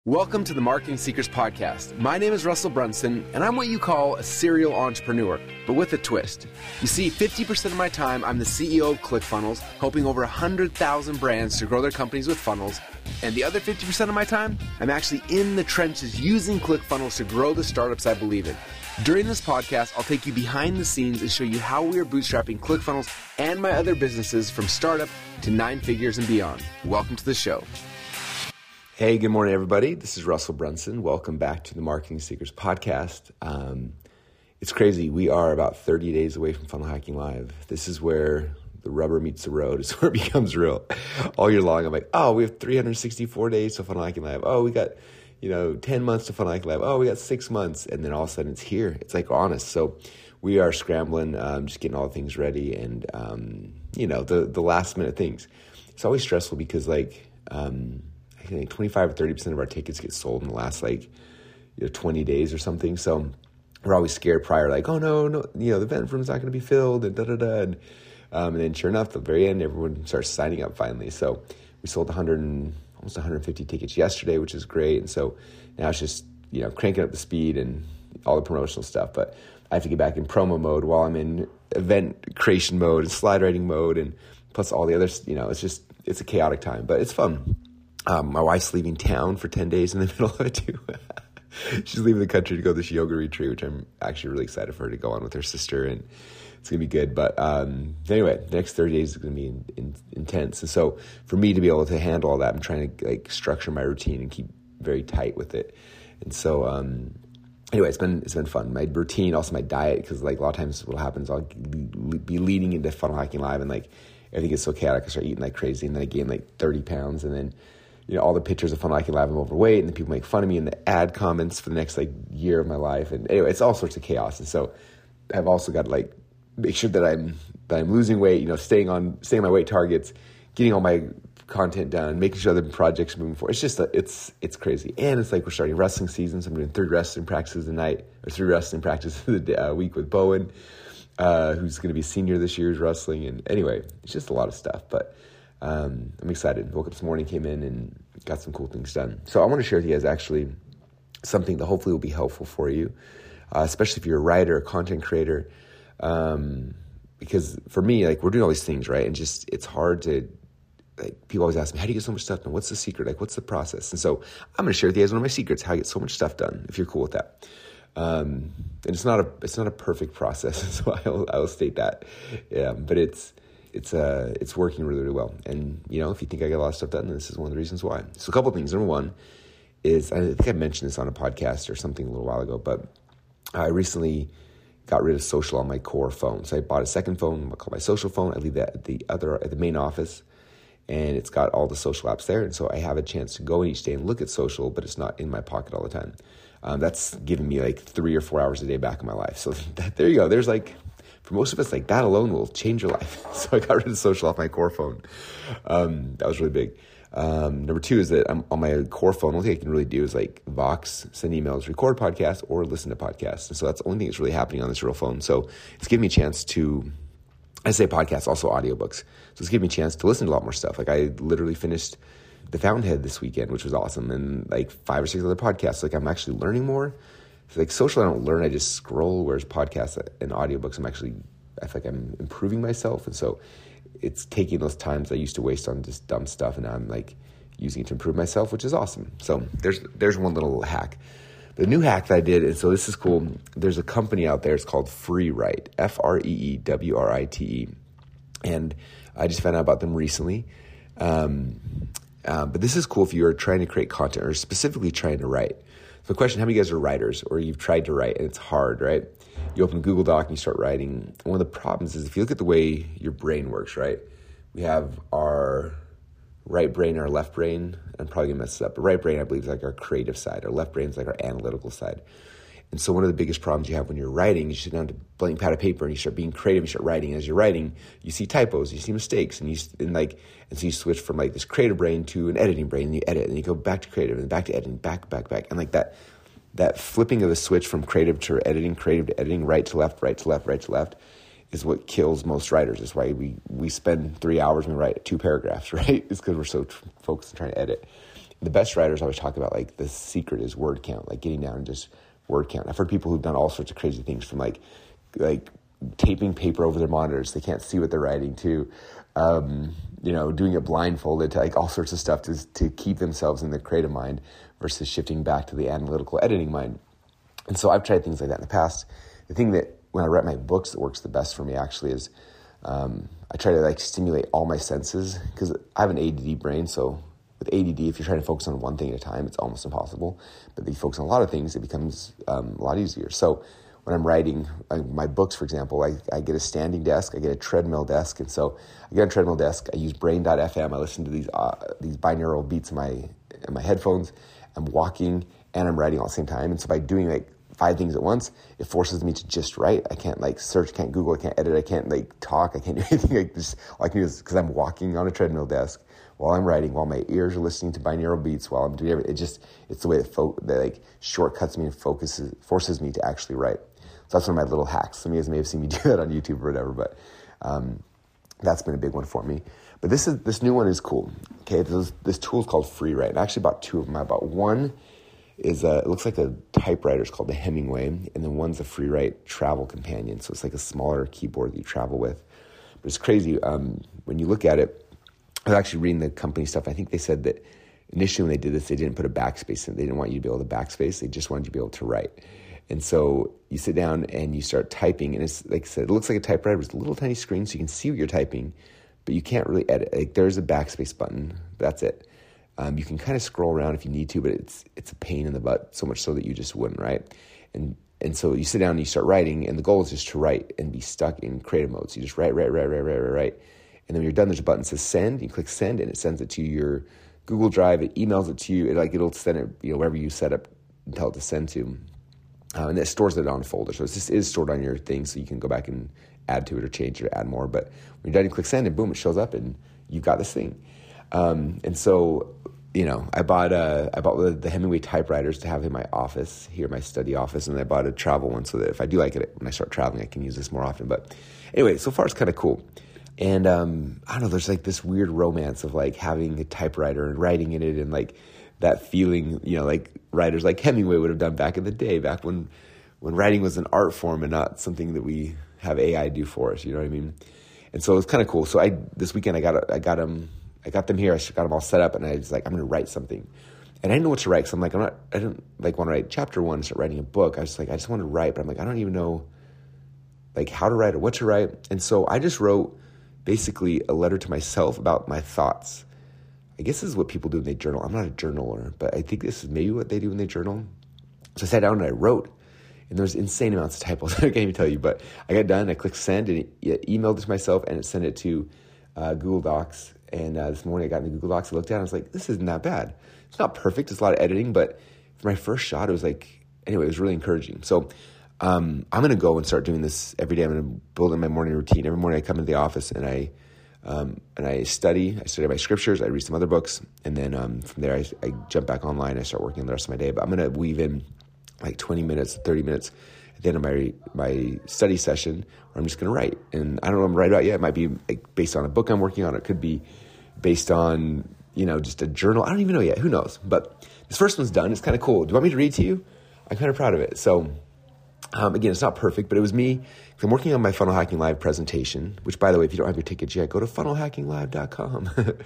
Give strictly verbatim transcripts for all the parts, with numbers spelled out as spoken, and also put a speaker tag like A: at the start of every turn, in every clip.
A: Welcome to the Marketing Secrets Podcast. My name is Russell Brunson, and I'm what you call a serial entrepreneur, but with a twist. You see, fifty percent of my time, I'm the C E O of ClickFunnels, helping over one hundred thousand brands to grow their companies with funnels. And the other fifty percent of my time, I'm actually in the trenches using ClickFunnels to grow the startups I believe in. During this podcast, I'll take you behind the scenes and show you how we are bootstrapping ClickFunnels and my other businesses from startup to nine figures and beyond. Welcome to the show. Hey, good morning, everybody. This is Russell Brunson. Welcome back to the Marketing Secrets Podcast. Um, it's crazy. We are about thirty days away from Funnel Hacking Live. This is where the rubber meets the road. It's where it becomes real. All year long, I'm like, oh, we have three hundred sixty-four days to Funnel Hacking Live. Oh, we got, you know, ten months to Funnel Hacking Live. Oh, we got six months. And then all of a sudden it's here. It's like honest. So we are scrambling, um, just getting all the things ready and, um, you know, the, the last minute things. It's always stressful because like, um, I think twenty-five or thirty percent of our tickets get sold in the last like, you know, twenty days or something. So we're always scared prior, like, oh no, no, you know, the event room's not going to be filled and da da da. And, um, and then sure enough, at the very end, everyone starts signing up finally. So we sold one hundred and almost one hundred fifty tickets yesterday, which is great. And so now it's just, you know, cranking up the speed and all the promotional stuff. But I have to get back in promo mode while I'm in event creation mode and slide writing mode, and plus all the others. You know, it's just it's a chaotic time, but it's fun. Um, my wife's leaving town for ten days in the middle of it too. She's leaving the country to go to this yoga retreat, which I'm actually really excited for her to go on with her sister, and it's going to be good. But um, anyway, the next thirty days is going to be in, in, intense. And so for me to be able to handle all that, I'm trying to like structure my routine and keep very tight with it. And so um, anyway, it's been it's been fun. My routine, also my diet, because like a lot of times what happens, I'll be leading into Funnel Hacking Live and like everything gets so chaotic, I start eating like crazy, and then I gain like thirty pounds, and then you know, all the pictures of Funnel Hacking Live, I'm overweight, and then people make fun of me in the ad comments for the next like year of my life. And anyway, it's all sorts of chaos. And so I've also got to like make sure that I'm that I'm losing weight, you know, staying on staying on my weight targets, getting all my content done, making sure the projects are moving forward. It's just a, it's it's crazy. And it's like we're starting wrestling season, so I'm doing three wrestling practices a night, or three wrestling practices a day, a week with Bowen, uh, who's going to be a senior this year, is wrestling. And anyway, it's just a lot of stuff, but Um, I'm excited. Woke up this morning, came in, and got some cool things done. So I want to share with you guys actually something that hopefully will be helpful for you, uh, especially if you're a writer, a content creator. Um, because for me, like we're doing all these things, right? And just it's hard to like. People always ask me, "How do you get so much stuff done? What's the secret? Like, what's the process?" And so I'm going to share with you guys one of my secrets: how I get so much stuff done. If you're cool with that. Um, and it's not a it's not a perfect process, so I'll I'll state that. Yeah, but it's. It's uh, it's working really, really well. And, you know, if you think I got a lot of stuff done, this is one of the reasons why. So a couple of things. Number one is, I think I mentioned this on a podcast or something a little while ago, but I recently got rid of social on my core phone. So I bought a second phone, called my social phone. I leave that at the other, at the main office, and it's got all the social apps there. And so I have a chance to go in each day and look at social, but it's not in my pocket all the time. Um, that's giving me like three or four hours a day back in my life. So that, there you go. There's like, for most of us, like that alone will change your life. So I got rid of social off my core phone. Um, that was really big. Um, number two is that I'm on my core phone. The only thing I can really do is like Vox, send emails, record podcasts, or listen to podcasts. And so that's the only thing that's really happening on this real phone. So it's giving me a chance to, I say podcasts, also audiobooks. So it's giving me a chance to listen to a lot more stuff. Like I literally finished The Fountainhead this weekend, which was awesome. And like five or six other podcasts. Like I'm actually learning more. Like social, I don't learn, I just scroll, whereas podcasts and audiobooks, I'm actually, I feel like I'm improving myself. And so it's taking those times I used to waste on just dumb stuff, and now I'm like using it to improve myself, which is awesome. So there's there's one little hack. The new hack that I did, and so this is cool, there's a company out there, it's called FreeWrite, F R E E W R I T E. And I just found out about them recently. Um, uh, but this is cool if you're trying to create content or specifically trying to write. So the question, how many of you guys are writers, or you've tried to write and it's hard, right? You open Google Doc and you start writing. One of the problems is if you look at the way your brain works, right? We have our right brain and our left brain. I'm probably going to mess this up. But right brain, I believe, is like our creative side. Our left brain is like our analytical side. And so one of the biggest problems you have when you're writing, you sit down to blank pad of paper and you start being creative, you start writing. And as you're writing, you see typos, you see mistakes, and you and like and so you switch from like this creative brain to an editing brain, and you edit, and you go back to creative, and back to editing, back, back, back, and like that that flipping of the switch from creative to editing, creative to editing, right to left, right to left, right to left, is what kills most writers. That's why we we spend three hours when we write two paragraphs, right? It's because we're so tr- focused on trying to edit. the best writers always talk about like the secret is word count, like getting down and just word count. I've heard people who've done all sorts of crazy things, from like like taping paper over their monitors, they can't see what they're writing, to um, you know, doing it blindfolded, to like all sorts of stuff to to keep themselves in the creative mind versus shifting back to the analytical editing mind. And so I've tried things like that in the past. The thing that when I write my books that works the best for me actually is um, I try to like stimulate all my senses, because I have an A D D brain. So with A D D, if you're trying to focus on one thing at a time, it's almost impossible. But if you focus on a lot of things, it becomes um, a lot easier. So when I'm writing uh, my books, for example, I, I get a standing desk, I get a treadmill desk. And so I get a treadmill desk, I use brain dot f m, I listen to these uh, these binaural beats in my, in my headphones. I'm walking and I'm writing all at the same time. And so by doing like five things at once, it forces me to just write. I can't like search, can't Google, I can't edit, I can't like talk, I can't do anything. Like this, all I can do is, because I'm walking on a treadmill desk while I'm writing, while my ears are listening to binaural beats, while I'm doing everything. It just, it's the way that, fo- that like shortcuts me and focuses, forces me to actually write. So that's one of my little hacks. Some of you guys may have seen me do that on YouTube or whatever, but um, that's been a big one for me. But this is this new one is cool. Okay, this, this tool is called FreeWrite. I actually bought two of them. I bought one is a, it looks like a typewriter. It's called the Hemingway, and then one's a FreeWrite travel companion. So it's like a smaller keyboard that you travel with. But it's crazy. Um, when you look at it, I was actually reading the company stuff. I think they said that initially when they did this, they didn't put a backspace in it. They didn't want you to be able to backspace. They just wanted you to be able to write. And so you sit down and you start typing, and it's like I said, it looks like a typewriter. It's a little tiny screen, so you can see what you're typing, but you can't really edit. Like there's a backspace button. That's it. Um, you can kind of scroll around if you need to, but it's it's a pain in the butt, so much so that you just wouldn't, right? And and so you sit down and you start writing, and the goal is just to write and be stuck in creative mode. So you just write, write, write, write, write, write, write. And then when you're done, there's a button that says send. You click send, and it sends it to your Google Drive. It emails it to you. It like it'll send it, you know, wherever you set up and tell it to send to. Uh, and it stores it on a folder. So it just is stored on your thing, so you can go back and add to it or change it or add more. But when you're done, you click send, and boom, it shows up, and you've got this thing. Um, and so, you know, I bought uh, I bought the, the Hemingway typewriters to have in my office, here, my study office, and I bought a travel one so that if I do like it, when I start traveling, I can use this more often. But anyway, so far it's kind of cool. And um, I don't know, there's like this weird romance of like having a typewriter and writing in it, and like that feeling, you know, like writers like Hemingway would have done back in the day, back when when writing was an art form and not something that we have A I do for us, you know what I mean? And so it's kind of cool. So I this weekend I got I got them I got them here. I got them all set up, and I was like, I'm going to write something. And I didn't know what to write, because I'm like, I'm not, I didn't like want to write chapter one and start writing a book. I was like, I just want to write, but I'm like, I don't even know like how to write or what to write. And so I just wrote basically a letter to myself about my thoughts. I guess this is what people do when they journal. I'm not a journaler, but I think this is maybe what they do when they journal. So I sat down and I wrote, and there was insane amounts of typos. I can't even tell you, but I got done. I clicked send, and it, it emailed it to myself, and it sent it to uh, Google Docs. And uh, this morning I got into Google Docs, I looked at it, and I was like, this isn't that bad. It's not perfect. It's a lot of editing, but for my first shot, it was like, anyway, it was really encouraging. So um, I'm going to go and start doing this every day. I'm going to build in my morning routine. Every morning I come into the office, and I um, and I study. I study my scriptures. I read some other books. And then um, from there, I, I jump back online. I start working the rest of my day. But I'm going to weave in like twenty minutes, thirty minutes at the end of my my study session, where I'm just going to write. And I don't know what I'm going to write about yet. It might be like based on a book I'm working on. It could be based on, you know, just a journal. I don't even know yet. Who knows? But this first one's done. It's kind of cool. Do you want me to read to you? I'm kind of proud of it. So um, again, it's not perfect, but it was me. I'm working on my Funnel Hacking Live presentation, which, by the way, if you don't have your tickets yet, go to funnel hacking live dot com.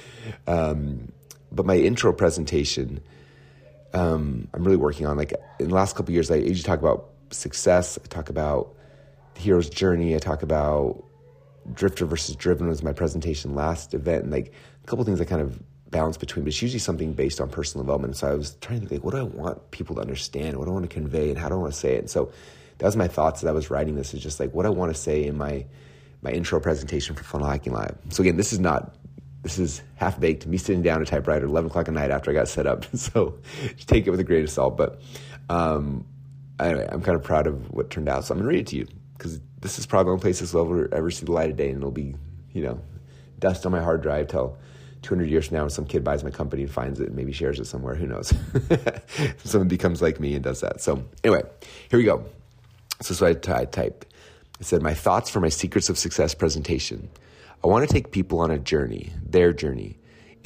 A: um, but my intro presentation, um, I'm really working on. Like in the last couple of years, I usually talk about success. I talk about the hero's journey. I talk about drifter versus driven was my presentation last event. And like a couple of things I kind of balance between, but it's usually something based on personal development. So I was trying to think, like, what do I want people to understand? What do I want to convey, and how do I want to say it? And so that was my thoughts as I was writing this, is just like what I want to say in my my intro presentation for Funnel Hacking Live. So again, this is not, this is half-baked, me sitting down at a typewriter at eleven o'clock at night after I got set up. So just take it with a grain of salt. But um, anyway, I'm kind of proud of what turned out. So I'm going to read it to you, because this is probably the only place this will ever, ever see the light of day, and it'll be, you know, dust on my hard drive till two hundred years from now when some kid buys my company and finds it and maybe shares it somewhere. Who knows? Someone becomes like me and does that. So anyway, here we go. So, so I, t- I typed. I said, my thoughts for my Secrets of Success presentation. I want to take people on a journey, their journey,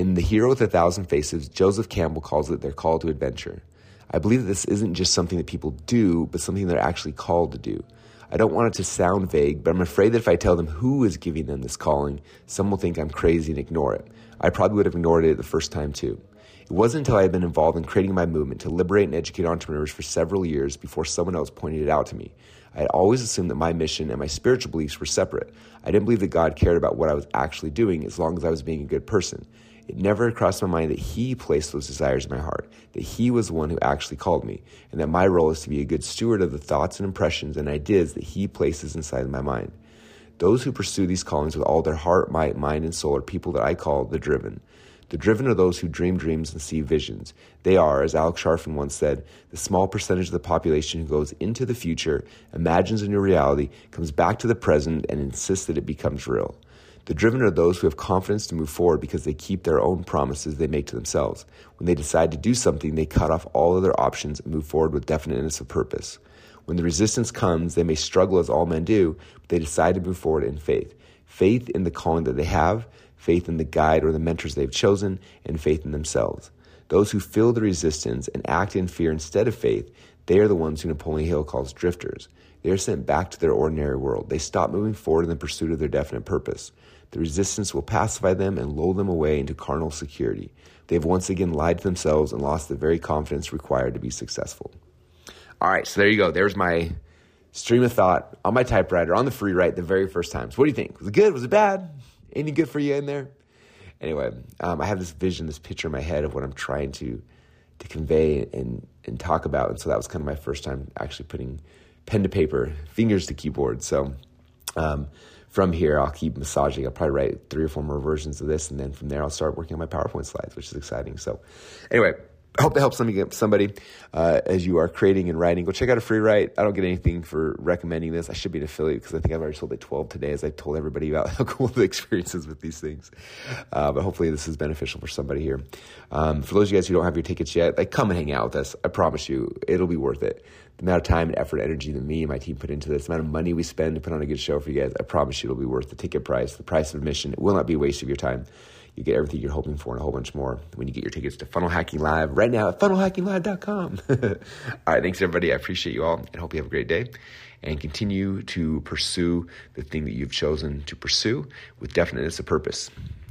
A: In The Hero with a Thousand Faces, Joseph Campbell calls it their call to adventure. I believe that this isn't just something that people do, but something they're actually called to do. I don't want it to sound vague, but I'm afraid that if I tell them who is giving them this calling, some will think I'm crazy and ignore it. I probably would have ignored it the first time too. It wasn't until I had been involved in creating my movement to liberate and educate entrepreneurs for several years before someone else pointed it out to me. I had always assumed that my mission and my spiritual beliefs were separate. I didn't believe that God cared about what I was actually doing as long as I was being a good person. It never crossed my mind that He placed those desires in my heart, that He was the one who actually called me, and that my role is to be a good steward of the thoughts and impressions and ideas that He places inside of my mind. Those who pursue these callings with all their heart, might, mind, and soul are people that I call the driven. The driven are those who dream dreams and see visions. They are, as Alex Sharfin once said, the small percentage of the population who goes into the future, imagines a new reality, comes back to the present, and insists that it becomes real. The driven are those who have confidence to move forward because they keep their own promises they make to themselves. When they decide to do something, they cut off all other options and move forward with definiteness of purpose. When the resistance comes, they may struggle as all men do, but they decide to move forward in faith. Faith in the calling that they have, faith in the guide or the mentors they've chosen, and faith in themselves. Those who feel the resistance and act in fear instead of faith, they are the ones who Napoleon Hill calls drifters. They are sent back to their ordinary world. They stop moving forward in the pursuit of their definite purpose. The resistance will pacify them and lull them away into carnal security. They have once again lied to themselves and lost the very confidence required to be successful. All right, so there you go. There's my stream of thought on my typewriter, on the free write the very first time. So what do you think? Was it good? Was it bad? Anything good for you in there? Anyway, um, I have this vision, this picture in my head of what I'm trying to to convey and, and talk about. And so that was kind of my first time actually putting pen to paper, fingers to keyboard. So um, from here, I'll keep massaging. I'll probably write three or four more versions of this. And then from there, I'll start working on my PowerPoint slides, which is exciting. So anyway, I hope that helps somebody, somebody uh, as you are creating and writing. Go check out a free write. I don't get anything for recommending this. I should be an affiliate because I think I've already sold like twelve today as I told everybody about how cool the experiences with these things. Uh, but hopefully this is beneficial for somebody here. Um, for those of you guys who don't have your tickets yet, like come and hang out with us. I promise you it'll be worth it. The amount of time and effort, energy that me and my team put into this, the amount of money we spend to put on a good show for you guys, I promise you it'll be worth the ticket price, the price of admission. It will not be a waste of your time. You get everything you're hoping for and a whole bunch more when you get your tickets to Funnel Hacking Live right now at funnel hacking live dot com. All right, thanks everybody. I appreciate you all and hope you have a great day. And continue to pursue the thing that you've chosen to pursue with definiteness of purpose.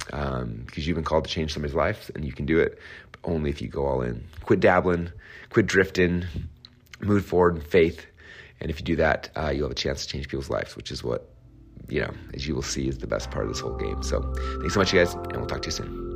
A: Um, because you've been called to change somebody's life and you can do it, but only if you go all in. Quit dabbling, quit drifting, move forward in faith. And if you do that, uh, you'll have a chance to change people's lives, which is what, you know, as you will see, is the best part of this whole game. So thanks so much, you guys, and we'll talk to you soon.